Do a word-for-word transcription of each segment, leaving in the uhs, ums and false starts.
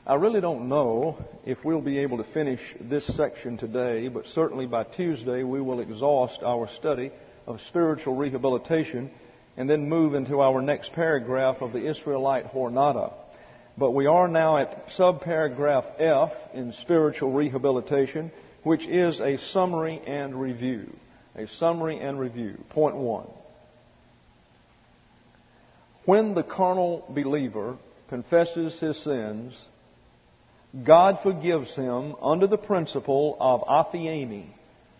I really don't know if we'll be able to finish this section today, but certainly by Tuesday we will exhaust our study of spiritual rehabilitation and then move into our next paragraph of the Israelite Jornada. But we are now at subparagraph F in spiritual rehabilitation, which is a summary and review. A summary and review. Point one. When the carnal believer confesses his sins, God forgives him under the principle of aphiemi.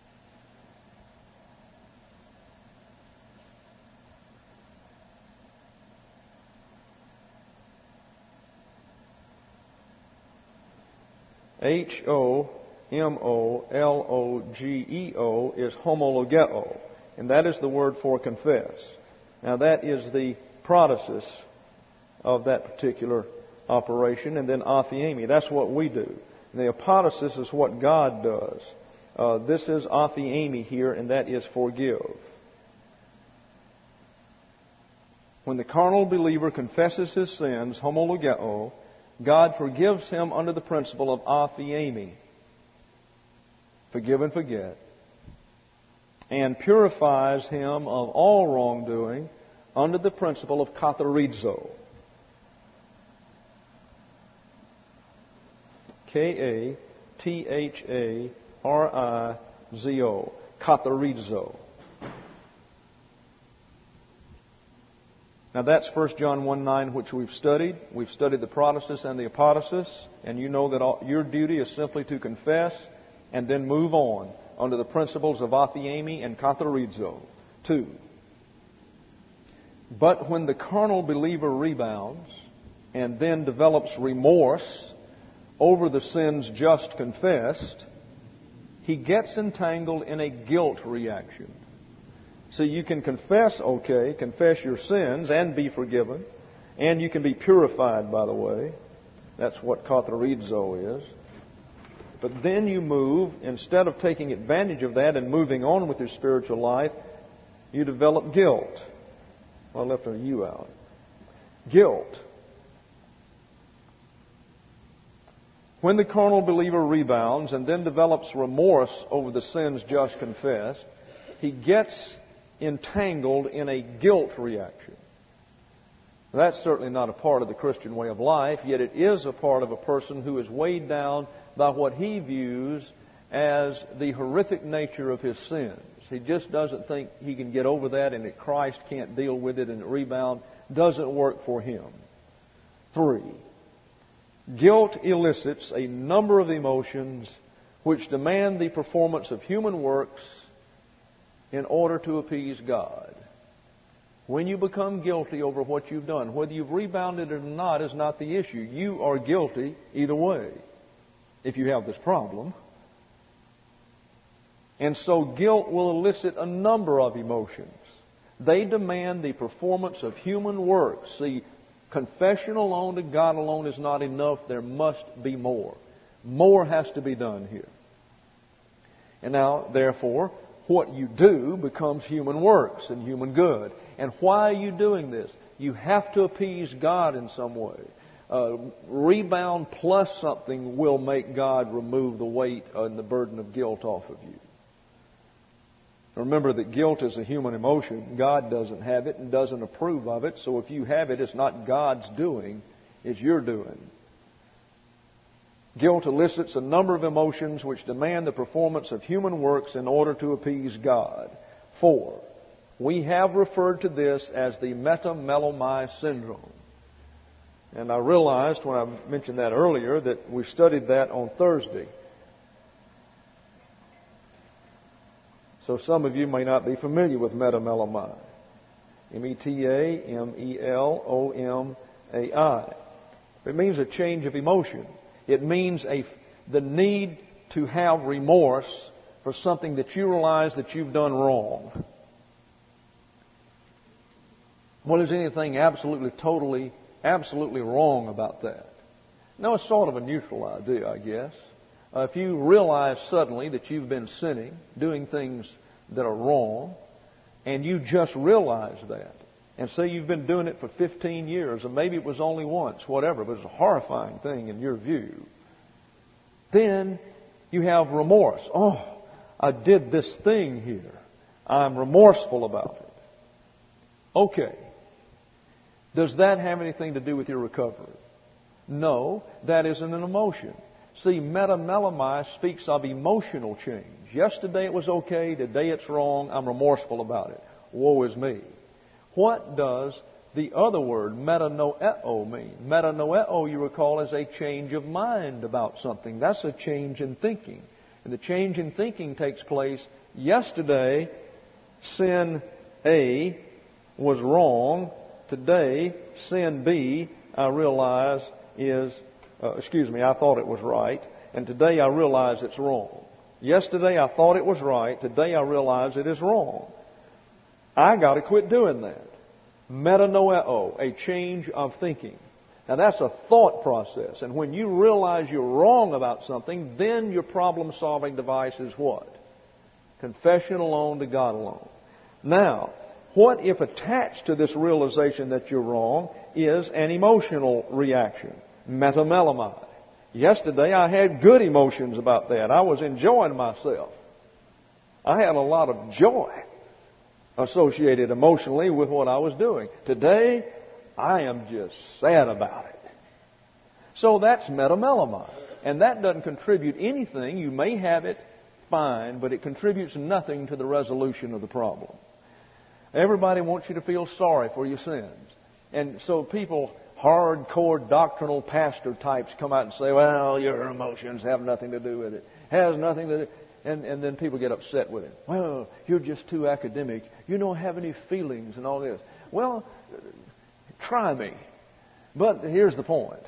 H O M O L O G E O is homologeo, and that is the word for confess. Now that is the protasis of that particular operation, and then aphiemi. That's what we do. And the apodosis is what God does. Uh, this is aphiemi here, and that is forgive. When the carnal believer confesses his sins, homologeo, God forgives him under the principle of aphiemi. Forgive and forget. And purifies him of all wrongdoing under the principle of katharizo. K A T H A R I Z O. Katharizo. Now that's First John one nine, which we've studied. We've studied the protasis and the apodosis, and you know that all, your duty is simply to confess and then move on under the principles of aphiemi and katharizo. Two. But when the carnal believer rebounds and then develops remorse over the sins just confessed, he gets entangled in a guilt reaction. See, you can confess, okay, confess your sins and be forgiven, and you can be purified, by the way. That's what katharizo is. But then you move, instead of taking advantage of that and moving on with your spiritual life, you develop guilt. Well, I left a U out. Guilt. When the carnal believer rebounds and then develops remorse over the sins just confessed, he gets entangled in a guilt reaction. That's certainly not a part of the Christian way of life, yet it is a part of a person who is weighed down by what he views as the horrific nature of his sins. He just doesn't think he can get over that, and that Christ can't deal with it, and the rebound doesn't work for him. Three. Guilt elicits a number of emotions which demand the performance of human works in order to appease God. When you become guilty over what you've done, whether you've rebounded or not is not the issue. You are guilty either way if you have this problem. And so guilt will elicit a number of emotions. They demand the performance of human works. See, confession alone to God alone is not enough. There must be more. More has to be done here. And now, therefore, what you do becomes human works and human good. And why are you doing this? You have to appease God in some way. Uh, rebound plus something will make God remove the weight and the burden of guilt off of you. Remember that guilt is a human emotion. God doesn't have it and doesn't approve of it. So if you have it, it's not God's doing, it's your doing. Guilt elicits a number of emotions which demand the performance of human works in order to appease God. Four, we have referred to this as the metamelomai syndrome. And I realized when I mentioned that earlier that we studied that on Thursday. So some of you may not be familiar with metamelomai. M E T A M E L O M A I. It means a change of emotion. It means a, the need to have remorse for something that you realize that you've done wrong. Well, is anything absolutely, totally, absolutely wrong about that? No, it's sort of a neutral idea, I guess. Uh, if you realize suddenly that you've been sinning, doing things that are wrong, and you just realize that, and say you've been doing it for fifteen years, or maybe it was only once, whatever, but it's a horrifying thing in your view, then you have remorse. Oh, I did this thing here. I'm remorseful about it. Okay. Does that have anything to do with your recovery? No, that isn't an emotion. See, metamelemai speaks of emotional change. Yesterday it was okay, today it's wrong, I'm remorseful about it. Woe is me. What does the other word, metanoeo, mean? Metanoeo, you recall, is a change of mind about something. That's a change in thinking. And the change in thinking takes place. Yesterday, sin A was wrong. Today, sin B, I realize, is, uh, excuse me, I thought it was right. And today I realize it's wrong. Yesterday I thought it was right. Today I realize it is wrong. I got to quit doing that. Metanoeo, a change of thinking. Now that's a thought process. And when you realize you're wrong about something, then your problem-solving device is what? Confession alone to God alone. Now, what if attached to this realization that you're wrong is an emotional reaction? Metamelemai. Yesterday I had good emotions about that. I was enjoying myself. I had a lot of joy associated emotionally with what I was doing. Today, I am just sad about it. So that's metamelemai. And that doesn't contribute anything. You may have it, fine, but it contributes nothing to the resolution of the problem. Everybody wants you to feel sorry for your sins. And so people, hardcore doctrinal pastor types, come out and say, well, your emotions have nothing to do with it. Has nothing to do. And, and then people get upset with it. Well, you're just too academic. You don't have any feelings and all this. Well, try me. But here's the point.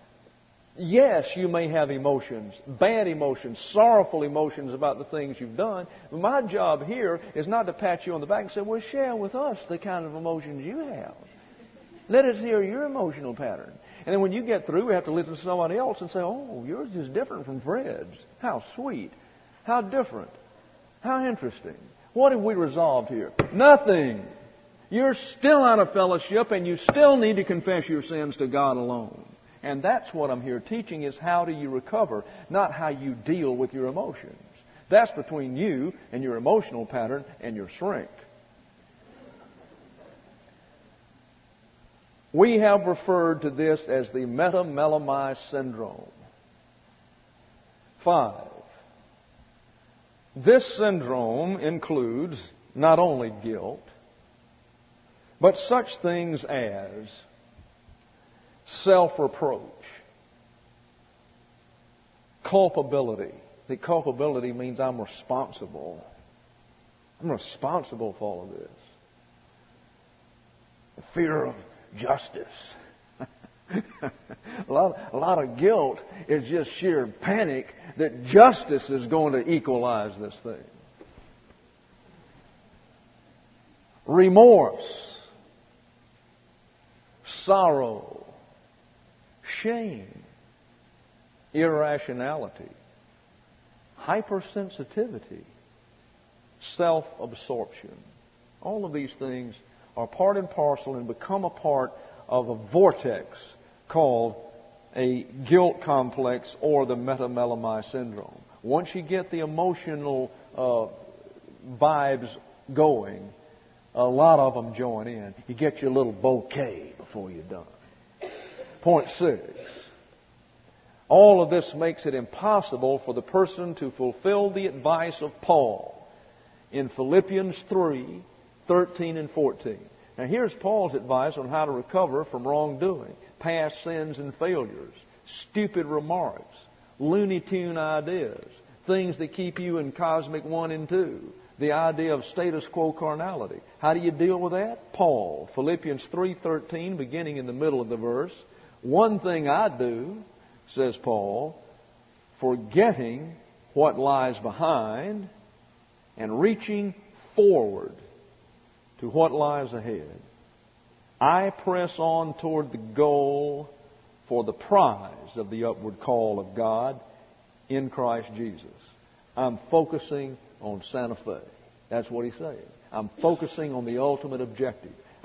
Yes, you may have emotions, bad emotions, sorrowful emotions about the things you've done. But my job here is not to pat you on the back and say, well, share with us the kind of emotions you have. Let us hear your emotional pattern. And then when you get through, we have to listen to somebody else and say, oh, yours is different from Fred's. How sweet. How different. How interesting. What have we resolved here? Nothing. You're still out of fellowship and you still need to confess your sins to God alone. And that's what I'm here teaching, is how do you recover, not how you deal with your emotions. That's between you and your emotional pattern and your shrink. We have referred to this as the metamelemai syndrome. Five. This syndrome includes not only guilt, but such things as self-reproach, culpability. The culpability means I'm responsible. I'm responsible for all of this. The fear of justice. a, lot, a lot of guilt is just sheer panic that justice is going to equalize this thing. Remorse, sorrow, shame, irrationality, hypersensitivity, self-absorption. All of these things are part and parcel and become a part of a vortex called a guilt complex or the metamelemai syndrome. Once you get the emotional uh, vibes going, a lot of them join in. You get your little bouquet before you're done. Point six. All of this makes it impossible for the person to fulfill the advice of Paul in Philippians three, thirteen and fourteen. Now here's Paul's advice on how to recover from wrongdoing, past sins and failures, stupid remarks, Looney Tune ideas, things that keep you in cosmic one and two, the idea of status quo carnality. How do you deal with that? Paul, Philippians three thirteen, beginning in the middle of the verse. One thing I do, says Paul, forgetting what lies behind and reaching forward to what lies ahead, I press on toward the goal for the prize of the upward call of God in Christ Jesus. I'm focusing on Santa Fe. That's what he's saying. I'm focusing on the ultimate objective.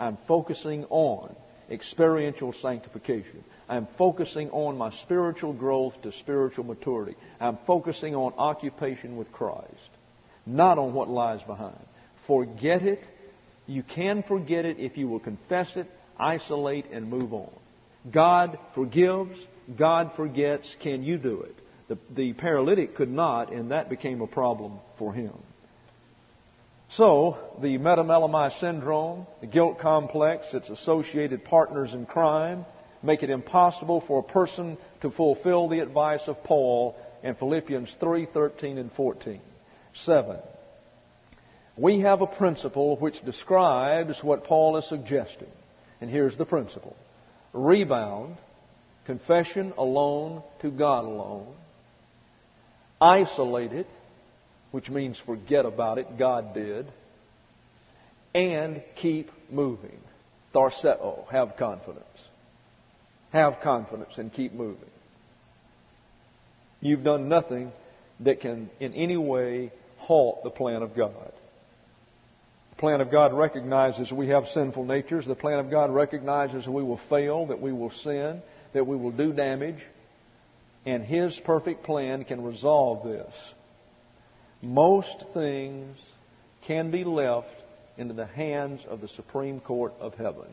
I'm focusing on experiential sanctification. I'm focusing on my spiritual growth to spiritual maturity. I'm focusing on occupation with Christ, not on what lies behind. Forget it. You can forget it if you will confess it, isolate, and move on. God forgives. God forgets. Can you do it? The, the paralytic could not, and that became a problem for him. So, the metamelemai syndrome, the guilt complex, its associated partners in crime, make it impossible for a person to fulfill the advice of Paul in Philippians three, thirteen, and fourteen. Seven. We have a principle which describes what Paul is suggesting. And here's the principle. Rebound, confession alone to God alone. Isolate it, which means forget about it, God did. And keep moving. Tharseo, have confidence. Have confidence and keep moving. You've done nothing that can in any way halt the plan of God. The plan of God recognizes we have sinful natures. The plan of God recognizes we will fail, that we will sin, that we will do damage. And His perfect plan can resolve this. Most things can be left into the hands of the Supreme Court of Heaven.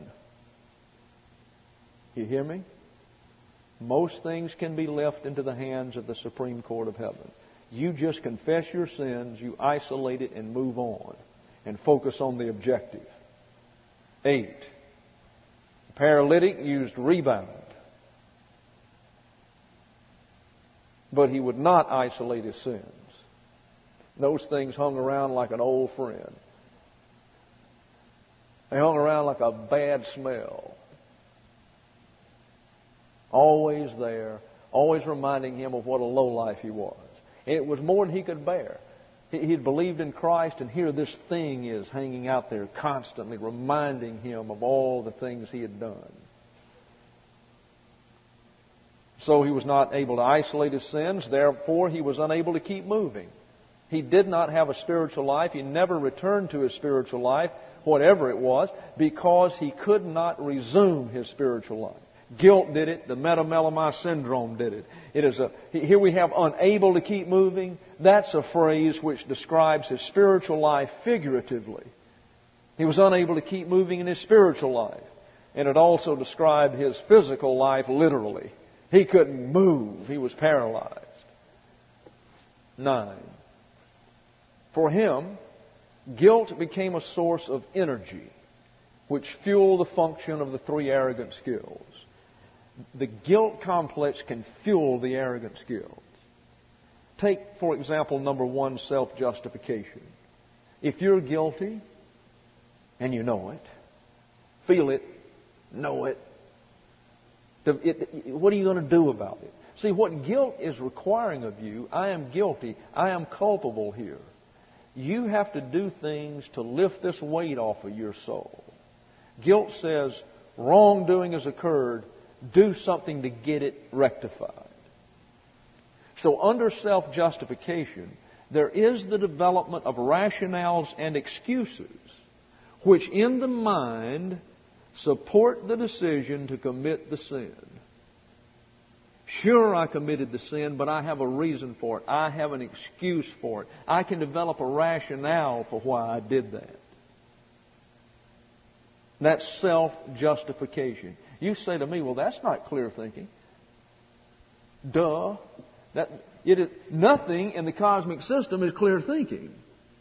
You hear me? Most things can be left into the hands of the Supreme Court of Heaven. You just confess your sins, you isolate it and move on and focus on the objective. Eight. The paralytic used rebound. But he would not isolate his sins. Those things hung around like an old friend. They hung around like a bad smell. Always there, always reminding him of what a lowlife he was. It was more than he could bear. He had believed in Christ, and here this thing is hanging out there constantly, reminding him of all the things he had done. So he was not able to isolate his sins, therefore he was unable to keep moving. He did not have a spiritual life. He never returned to his spiritual life, whatever it was, because he could not resume his spiritual life. Guilt did it. The metamelemai syndrome did it. It is a, here we have unable to keep moving. That's a phrase which describes his spiritual life figuratively. He was unable to keep moving in his spiritual life. And it also described his physical life literally. He couldn't move. He was paralyzed. Nine. For him, guilt became a source of energy, which fueled the function of the three arrogant skills. The guilt complex can fuel the arrogant skills. Take, for example, number one, self-justification. If you're guilty, and you know it, feel it, know it, what are you going to do about it? See, what guilt is requiring of you, I am guilty, I am culpable here. You have to do things to lift this weight off of your soul. Guilt says, wrongdoing has occurred, do something to get it rectified. So under self-justification, there is the development of rationales and excuses which in the mind support the decision to commit the sin. Sure, I committed the sin, but I have a reason for it. I have an excuse for it. I can develop a rationale for why I did that. That's self-justification. You say to me, well, that's not clear thinking. Duh. That, it is, nothing in the cosmic system is clear thinking.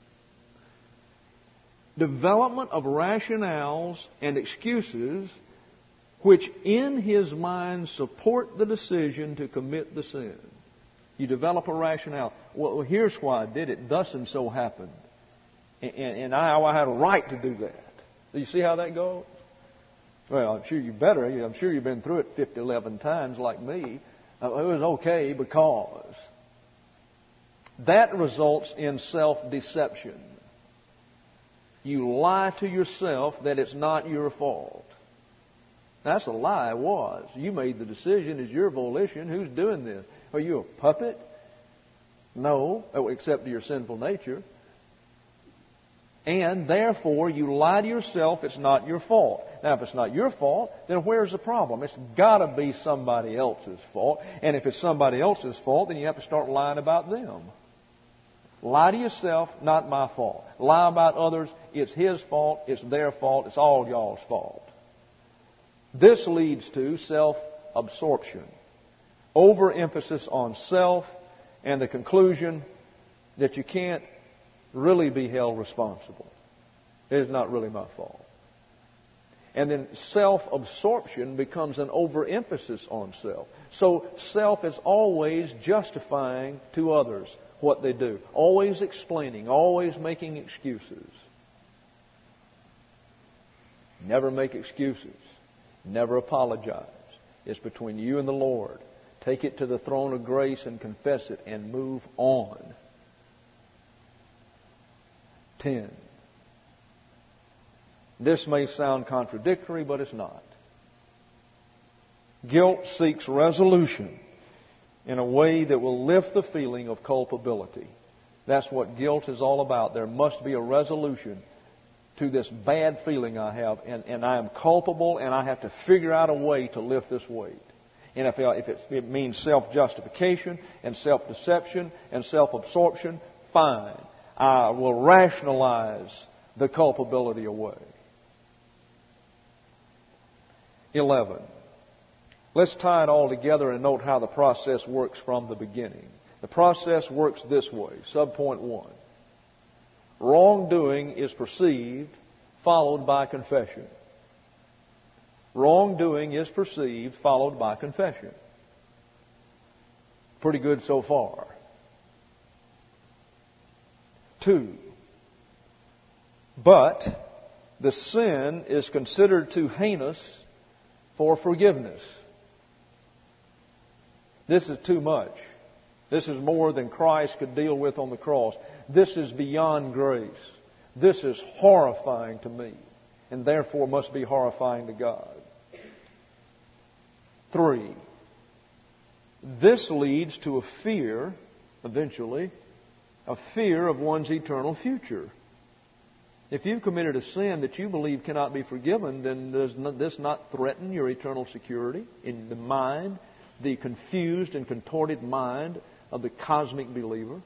Development of rationales and excuses which in his mind support the decision to commit the sin. You develop a rationale. Well, here's why I did it. Thus and so happened. And, and I, I had a right to do that. Do you see how that goes? Well, I'm sure you better. I'm sure you've been through it fifty, eleven times like me. Uh, it was okay because. That results in self-deception. You lie to yourself that it's not your fault. That's a lie, it was. You made the decision. It's your volition. Who's doing this? Are you a puppet? No, except to your sinful nature. And therefore, you lie to yourself, it's not your fault. Now, if it's not your fault, then where's the problem? It's got to be somebody else's fault. And if it's somebody else's fault, then you have to start lying about them. Lie to yourself, not my fault. Lie about others, it's his fault, it's their fault, it's all y'all's fault. This leads to self-absorption, overemphasis on self, and the conclusion that you can't really be held responsible. It is not really my fault. And then self-absorption becomes an overemphasis on self. So self is always justifying to others what they do. Always explaining, always making excuses. Never make excuses. Never apologize. It's between you and the Lord. Take it to the throne of grace and confess it and move on. Ten. This may sound contradictory, but it's not. Guilt seeks resolution in a way that will lift the feeling of culpability. That's what guilt is all about. There must be a resolution to this bad feeling I have, and, and I am culpable, and I have to figure out a way to lift this weight. And if, if it, it means self-justification and self-deception and self-absorption, fine. I will rationalize the culpability away. Eleven. Let's tie it all together and note how the process works from the beginning. The process works this way. Subpoint one. Wrongdoing is perceived, followed by confession. Wrongdoing is perceived, followed by confession. Pretty good so far. Two. But the sin is considered too heinous for forgiveness. This is too much. This is more than Christ could deal with on the cross. This is beyond grace. This is horrifying to me, and therefore must be horrifying to God. Three. This leads to a fear, eventually, a fear of one's eternal future. If you've committed a sin that you believe cannot be forgiven, then does this not threaten your eternal security in the mind, the confused and contorted mind of the cosmic believer?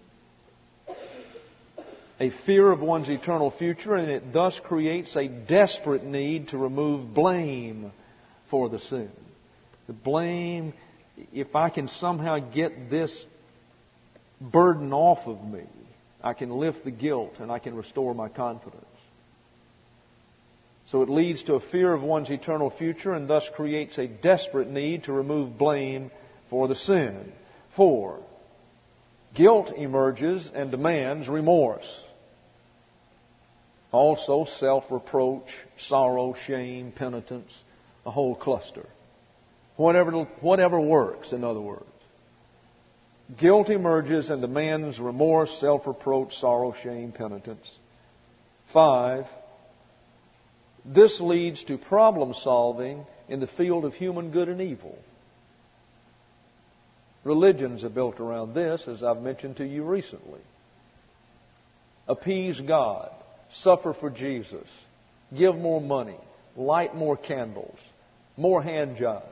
A fear of one's eternal future, and it thus creates a desperate need to remove blame for the sin. The blame, if I can somehow get this burden off of me, I can lift the guilt and I can restore my confidence. So it leads to a fear of one's eternal future and thus creates a desperate need to remove blame for the sin. Four, guilt emerges and demands remorse. Also self-reproach, sorrow, shame, penitence, a whole cluster. Whatever, whatever works, in other words. Guilt emerges and demands remorse, self-reproach, sorrow, shame, penitence. Five, this leads to problem solving in the field of human good and evil. Religions are built around this, as I've mentioned to you recently. Appease God, suffer for Jesus, give more money, light more candles, more hand jive.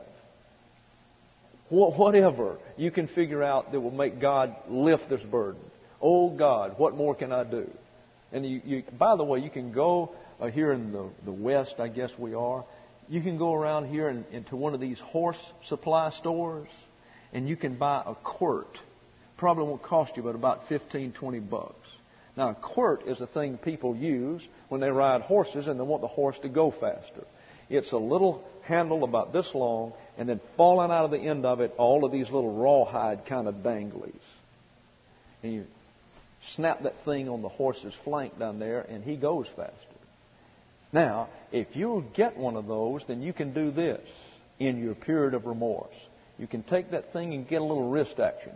Whatever you can figure out that will make God lift this burden. Oh God, what more can I do? And you, you by the way, you can go uh, here in the, the West, I guess we are. You can go around here and into one of these horse supply stores, and you can buy a quirt. Probably won't cost you but about fifteen, twenty bucks. Now, a quirt is a thing people use when they ride horses and they want the horse to go faster. It's a little handle about this long, and then falling out of the end of it, all of these little rawhide kind of danglies. And you snap that thing on the horse's flank down there, and he goes faster. Now, if you'll get one of those, then you can do this in your period of remorse. You can take that thing and get a little wrist action.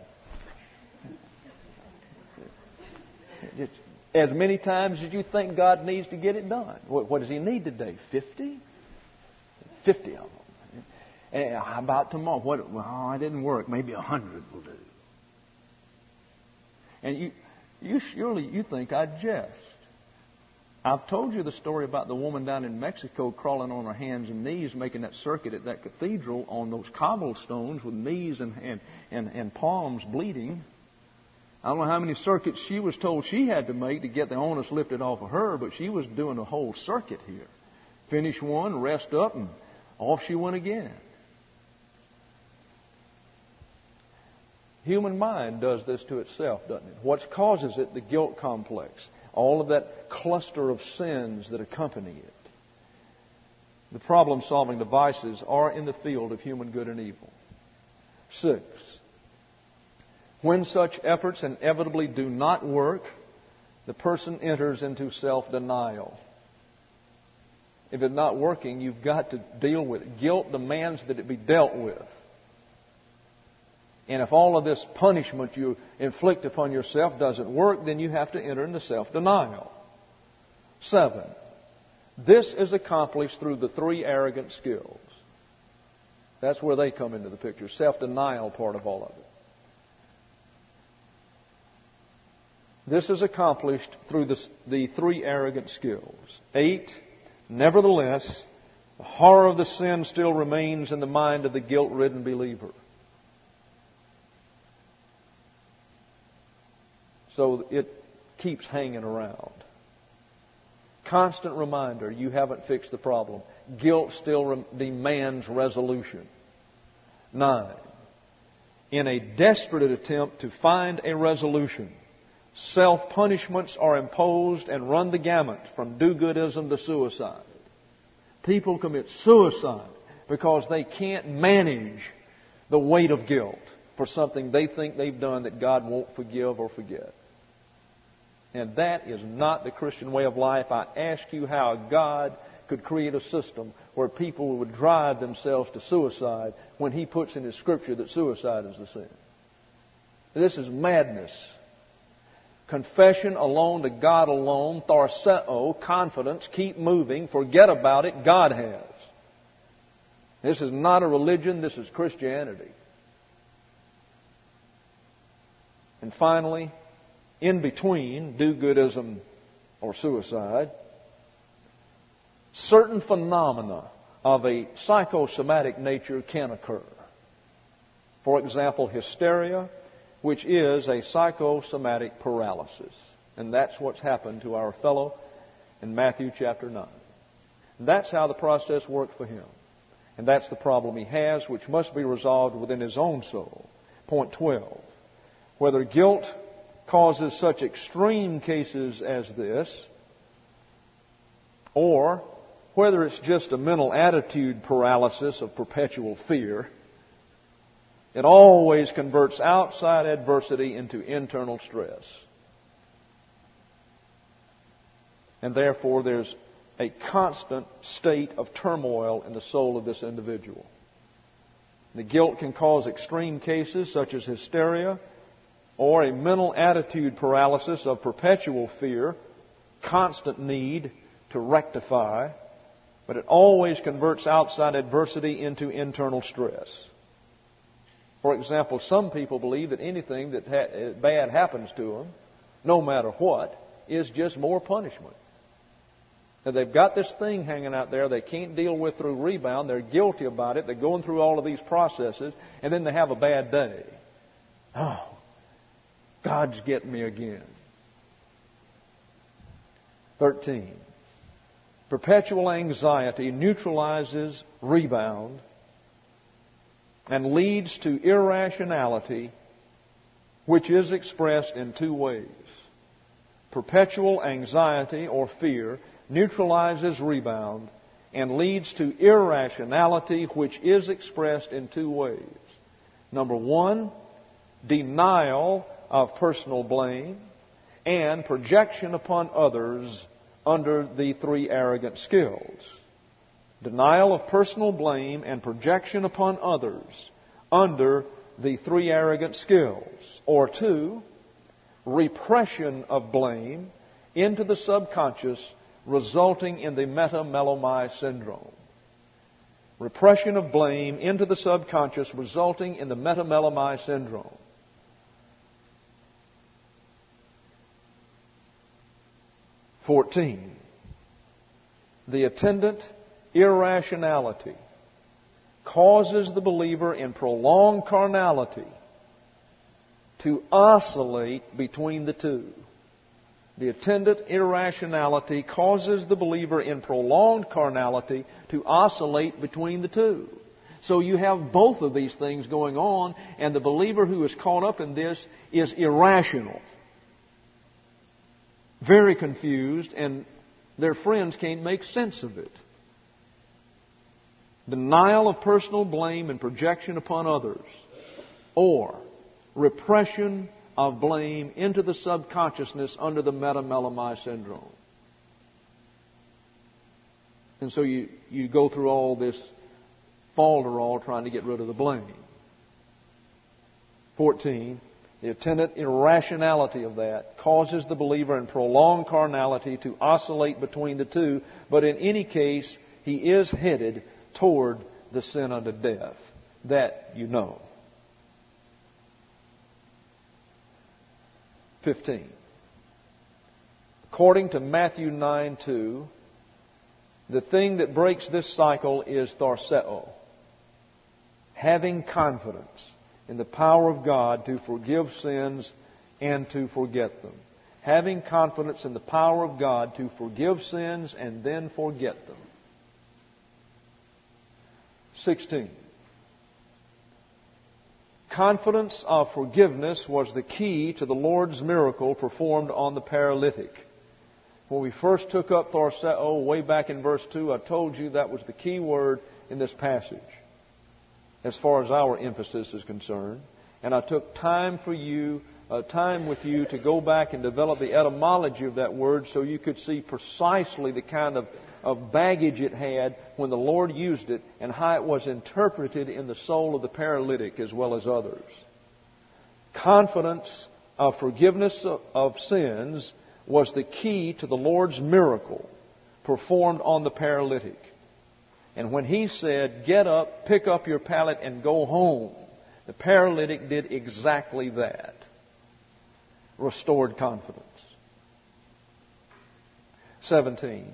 Just as many times as you think God needs to get it done. What, what does He need today? Fifty? Fifty of them. And how about tomorrow? What? Well, it didn't work. Maybe a hundred will do. And you, you surely you think I jest. I've told you the story about the woman down in Mexico crawling on her hands and knees, making that circuit at that cathedral on those cobblestones with knees and, and, and, and palms bleeding. I don't know how many circuits she was told she had to make to get the onus lifted off of her, but she was doing a whole circuit here. Finish one, rest up, and off she went again. Human mind does this to itself, doesn't it? What causes it? The guilt complex. All of that cluster of sins that accompany it. The problem-solving devices are in the field of human good and evil. Six, when such efforts inevitably do not work, the person enters into self-denial. If it's not working, you've got to deal with it. Guilt demands that it be dealt with. And if all of this punishment you inflict upon yourself doesn't work, then you have to enter into self-denial. Seven, this is accomplished through the three arrogant skills. That's where they come into the picture. Self-denial part of all of it. This is accomplished through the, the three arrogant skills. Eight, nevertheless, the horror of the sin still remains in the mind of the guilt-ridden believer. So it keeps hanging around. Constant reminder, you haven't fixed the problem. Guilt still re- demands resolution. Nine, in a desperate attempt to find a resolution, self-punishments are imposed and run the gamut from do-goodism to suicide. People commit suicide because they can't manage the weight of guilt for something they think they've done that God won't forgive or forget. And that is not the Christian way of life. I ask you how God could create a system where people would drive themselves to suicide when He puts in His Scripture that suicide is the sin. This is madness. Confession alone to God alone, tharseo, confidence, keep moving, forget about it, God has. This is not a religion, this is Christianity. And finally, in between do-goodism or suicide, certain phenomena of a psychosomatic nature can occur. For example, hysteria, which is a psychosomatic paralysis. And that's what's happened to our fellow in Matthew chapter nine. And that's how the process worked for him. And that's the problem he has, which must be resolved within his own soul. Point twelve. Whether guilt causes such extreme cases as this, or whether it's just a mental attitude paralysis of perpetual fear, it always converts outside adversity into internal stress. And therefore there's a constant state of turmoil in the soul of this individual. The guilt can cause extreme cases such as hysteria, or a mental attitude paralysis of perpetual fear, constant need to rectify, but it always converts outside adversity into internal stress. For example, some people believe that anything that ha- bad happens to them, no matter what, is just more punishment. Now, they've got this thing hanging out there they can't deal with through rebound. They're guilty about it. They're going through all of these processes, and then they have a bad day. Oh, God's getting me again. Thirteen. Perpetual anxiety neutralizes rebound and leads to irrationality, which is expressed in two ways. Perpetual anxiety or fear neutralizes rebound and leads to irrationality, which is expressed in two ways. Number one, denial of personal blame and projection upon others under the three arrogant skills. Denial of personal blame and projection upon others under the three arrogant skills. Or two, repression of blame into the subconscious, resulting in the metamelomai syndrome. Repression of blame into the subconscious, resulting in the metamelomai syndrome. Fourteen. The attendant irrationality causes the believer in prolonged carnality to oscillate between the two. The attendant irrationality causes the believer in prolonged carnality to oscillate between the two. So you have both of these things going on, and the believer who is caught up in this is irrational, very confused, and their friends can't make sense of it. Denial of personal blame and projection upon others, or repression of blame into the subconsciousness under the metamelemai syndrome. And so you, you go through all this falderall trying to get rid of the blame. fourteen. The attendant irrationality of that causes the believer in prolonged carnality to oscillate between the two, but in any case, he is headed toward the sin unto death. That you know. fifteen. According to Matthew nine two, the thing that breaks this cycle is thorseo, having confidence in the power of God to forgive sins and to forget them. Having confidence in the power of God to forgive sins and then forget them. sixteen. Confidence of forgiveness was the key to the Lord's miracle performed on the paralytic. When we first took up thorseo way back in verse two, I told you that was the key word in this passage as far as our emphasis is concerned. And I took time for you, uh, time with you to go back and develop the etymology of that word so you could see precisely the kind of, of baggage it had when the Lord used it and how it was interpreted in the soul of the paralytic as well as others. Confidence of forgiveness of, of sins was the key to the Lord's miracle performed on the paralytic. And when He said, get up, pick up your pallet, and go home, the paralytic did exactly that. Restored confidence. seventeen.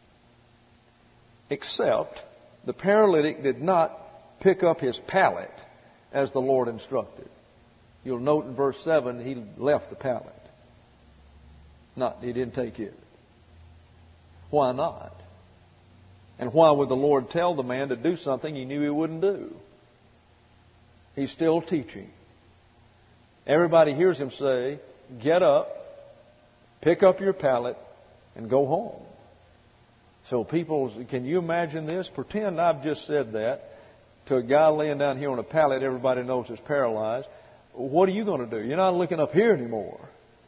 Except the paralytic did not pick up his pallet as the Lord instructed. You'll note in verse seven, he left the pallet. Not, he didn't take it. Why not? And why would the Lord tell the man to do something he knew he wouldn't do? He's still teaching. Everybody hears him say, get up, pick up your pallet, and go home. So people, can you imagine this? Pretend I've just said that to a guy laying down here on a pallet everybody knows is paralyzed. What are you going to do? You're not looking up here anymore.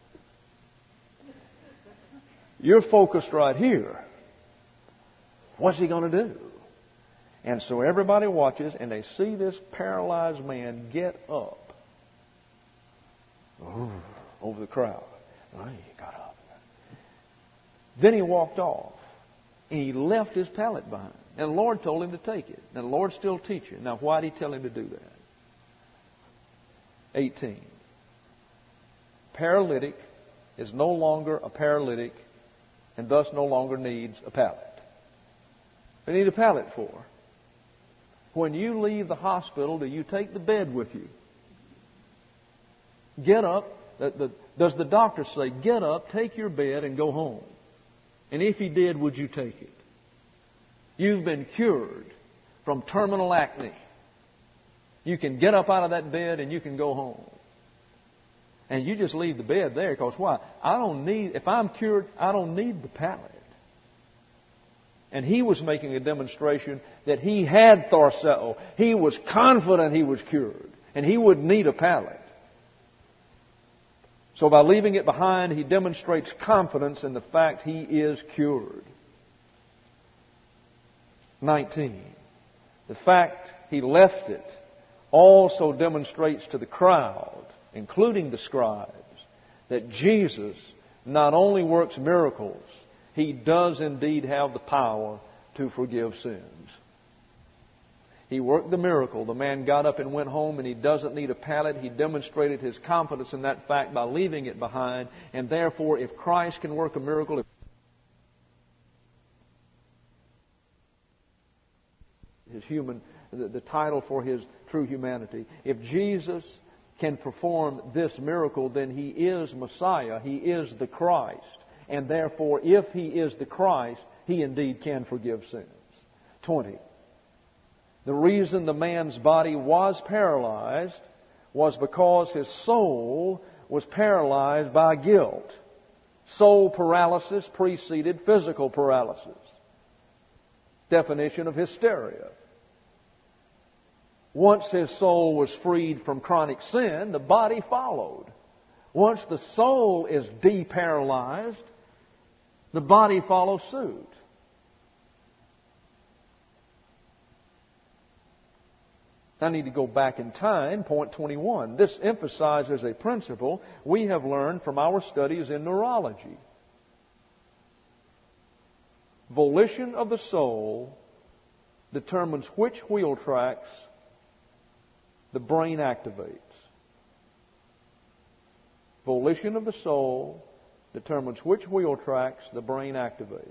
You're focused right here. What's he going to do? And so everybody watches and they see this paralyzed man get up Ooh, over the crowd. Oh, he got up. Then he walked off. And he left his pallet behind. And the Lord told him to take it. And the Lord's still teaching. Now, why did He tell him to do that? eighteen. Paralytic is no longer a paralytic and thus no longer needs a pallet. They need a pallet for. When you leave the hospital, do you take the bed with you? Get up. The, the, does the doctor say, get up, take your bed, and go home? And if he did, would you take it? You've been cured from terminal acne. You can get up out of that bed and you can go home. And you just leave the bed there because why? I don't need, if I'm cured, I don't need the pallet. And he was making a demonstration that he had thorseo. He was confident he was cured. And he wouldn't need a pallet. So by leaving it behind, he demonstrates confidence in the fact he is cured. nineteen. The fact he left it also demonstrates to the crowd, including the scribes, that Jesus not only works miracles, He does indeed have the power to forgive sins. He worked the miracle. The man got up and went home, and he doesn't need a pallet. He demonstrated his confidence in that fact by leaving it behind. And therefore, if Christ can work a miracle, human, the, the title for His true humanity. If Jesus can perform this miracle, then He is Messiah. He is the Christ. And therefore, if He is the Christ, He indeed can forgive sins. twenty. The reason the man's body was paralyzed was because his soul was paralyzed by guilt. Soul paralysis preceded physical paralysis. Definition of hysteria. Once his soul was freed from chronic sin, the body followed. Once the soul is deparalyzed, the body follows suit. I need to go back in time, point twenty-one. This emphasizes a principle we have learned from our studies in neurology. Volition of the soul determines which wheel tracks the brain activates. Volition of the soul determines which wheel tracks the brain activates.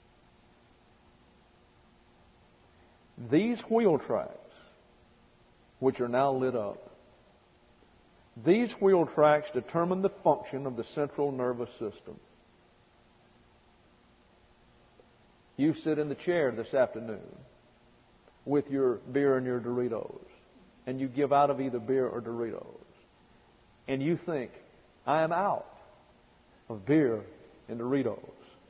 These wheel tracks, which are now lit up, these wheel tracks determine the function of the central nervous system. You sit in the chair this afternoon with your beer and your Doritos, and you give out of either beer or Doritos, and you think, I am out of beer and Doritos.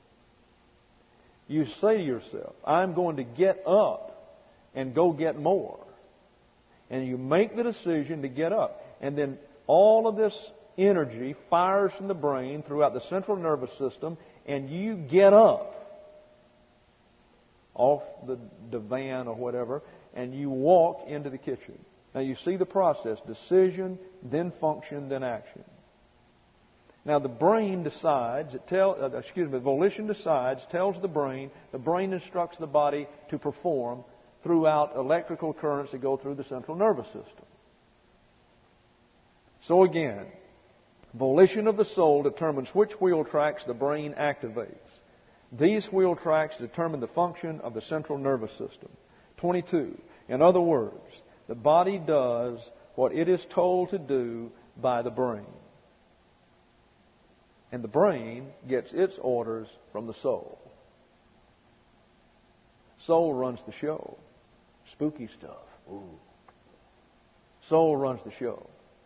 You say to yourself, I'm going to get up and go get more. And you make the decision to get up. And then all of this energy fires from the brain throughout the central nervous system, and you get up off the divan or whatever, and you walk into the kitchen. Now you see the process: decision, then function, then action. Now the brain decides, it tell, uh, excuse me, volition decides, tells the brain, the brain instructs the body to perform throughout electrical currents that go through the central nervous system. So again, volition of the soul determines which wheel tracks the brain activates. These wheel tracks determine the function of the central nervous system. twenty-two. In other words, the body does what it is told to do by the brain. And the brain gets its orders from the soul. Soul runs the show. Spooky stuff. Ooh. Soul runs the show.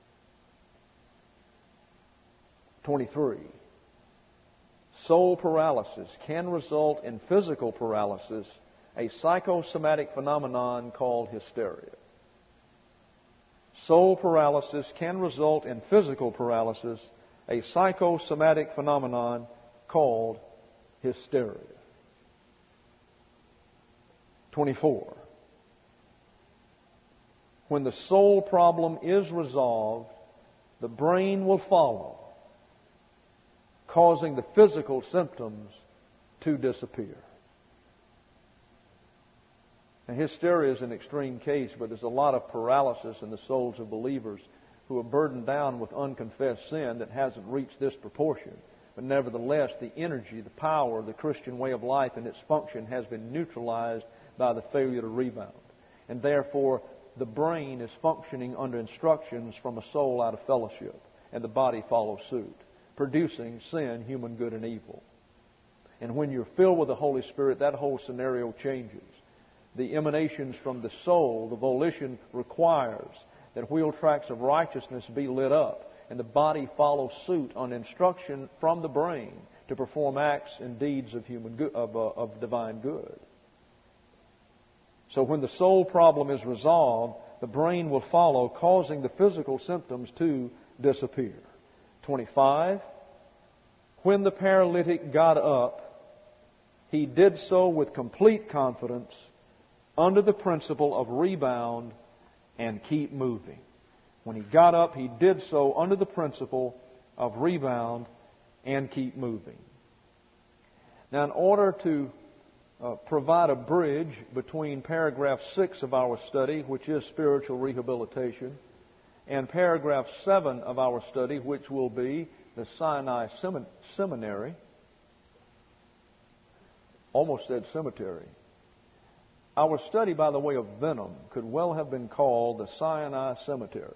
twenty-three. Soul paralysis can result in physical paralysis, a psychosomatic phenomenon called hysteria. Soul paralysis can result in physical paralysis, a psychosomatic phenomenon called hysteria. twenty-four. When the soul problem is resolved, the brain will follow, causing the physical symptoms to disappear. Now, hysteria is an extreme case, but there's a lot of paralysis in the souls of believers who are burdened down with unconfessed sin that hasn't reached this proportion. But nevertheless, the energy, the power of the Christian way of life and its function has been neutralized by the failure to rebound. And therefore, the brain is functioning under instructions from a soul out of fellowship, and the body follows suit, producing sin, human good, and evil. And when you're filled with the Holy Spirit, that whole scenario changes. The emanations from the soul, the volition requires that wheel tracks of righteousness be lit up, and the body follows suit on instruction from the brain to perform acts and deeds of human good, of, uh, of divine good. So when the soul problem is resolved, the brain will follow, causing the physical symptoms to disappear. twenty-five. When the paralytic got up, he did so with complete confidence under the principle of rebound and keep moving. When he got up, he did so under the principle of rebound and keep moving. Now, in order to uh, provide a bridge between paragraph six of our study, which is spiritual rehabilitation, and paragraph seven of our study, which will be the Sinai Semin- Seminary, almost said cemetery, Our study by the way of venom could well have been called the Sinai Cemetery.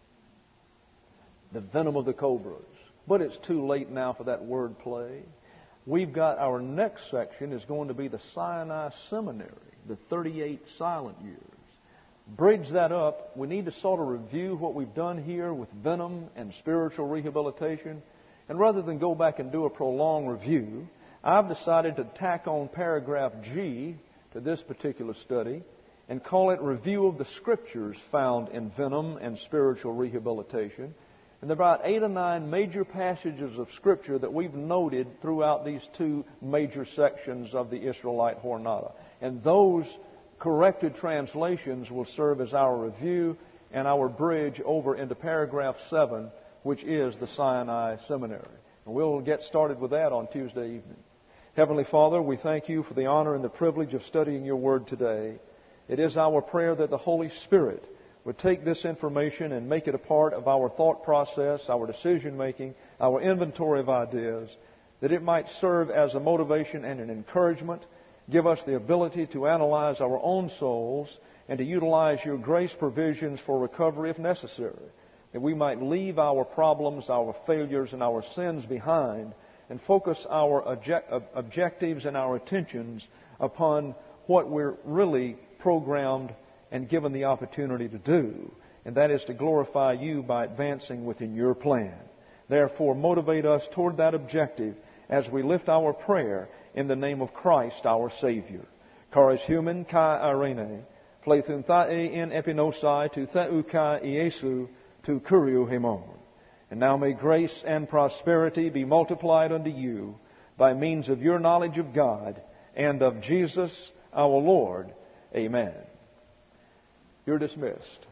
The venom of the cobras. But it's too late now for that word play. We've got our next section is going to be the Sinai Seminary, the thirty-eight silent years. Bridge that up. We need to sort of review what we've done here with venom and spiritual rehabilitation. And rather than go back and do a prolonged review, I've decided to tack on paragraph G to this particular study and call it Review of the Scriptures Found in Venom and Spiritual Rehabilitation. And there are about eight or nine major passages of Scripture that we've noted throughout these two major sections of the Israelite Jornada. And those corrected translations will serve as our review and our bridge over into paragraph seven, which is the Sinai Seminary. And we'll get started with that on Tuesday evening. Heavenly Father, we thank you for the honor and the privilege of studying your word today. It is our prayer that the Holy Spirit would take this information and make it a part of our thought process, our decision making, our inventory of ideas, that it might serve as a motivation and an encouragement, give us the ability to analyze our own souls and to utilize your grace provisions for recovery if necessary, that we might leave our problems, our failures, and our sins behind and focus our object- objectives and our attentions upon what we're really programmed and given the opportunity to do, and that is to glorify you by advancing within your plan. Therefore, motivate us toward that objective as we lift our prayer in the name of Christ our Savior. Charis human kai arene, plethun thae in epinosai tu theu kai Iesu tu kuriu hemon. And now may grace and prosperity be multiplied unto you by means of your knowledge of God and of Jesus our Lord. Amen. You're dismissed.